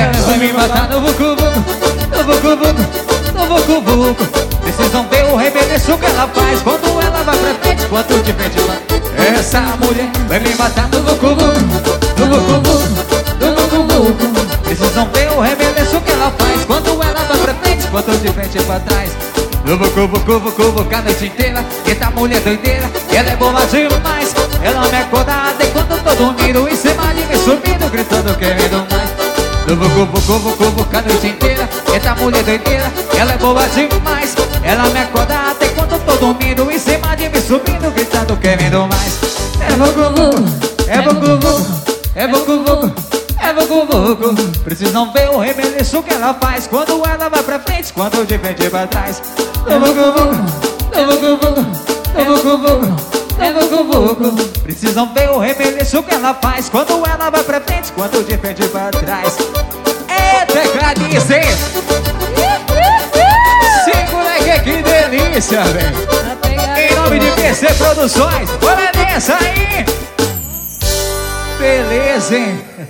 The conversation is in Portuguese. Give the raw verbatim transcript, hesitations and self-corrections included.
vai me matar no vucu-vucu, no vucu-vucu, no vucu-vucu. Precisam ver o rebeleço que ela faz quando ela vai pra frente, quanto de frente lá. Essa mulher vai me matar no vucu-vucu, no vucu-vucu, no vucu-vucu. Precisam ver o rebeleço que ela faz quando ela vai pra frente, quanto de frente pra trás. No vucu-vucu, vucu-vucu a noite inteira. Eita mulher doideira, ela é boa demais. Ela me acordada enquanto tô dormindo, em cima de mim subindo, gritando querendo mais. No vucu-vucu, vucu-vucu a noite inteira. Eita mulher doideira, ela é boa demais. Ela me acordada enquanto tô dormindo, em cima de mim subindo, gritando querendo mais. É vucu-vucu, é vucu-vucu, é vucu-vucu, é vucu-vucu. Precisam ver o rebeleço que ela faz quando ela vai pra frente, quando de frente pra trás. No vucu-vucu, no vucu-vucu, no vucu-vucu, no vucu-vucu. Precisam ver o rebeleço que ela faz quando ela vai pra frente, quando de frente pra trás. Eita, Clarice! Segura que que delícia, velho! Em nome de P C Produções, bora nessa aí! Beleza, hein?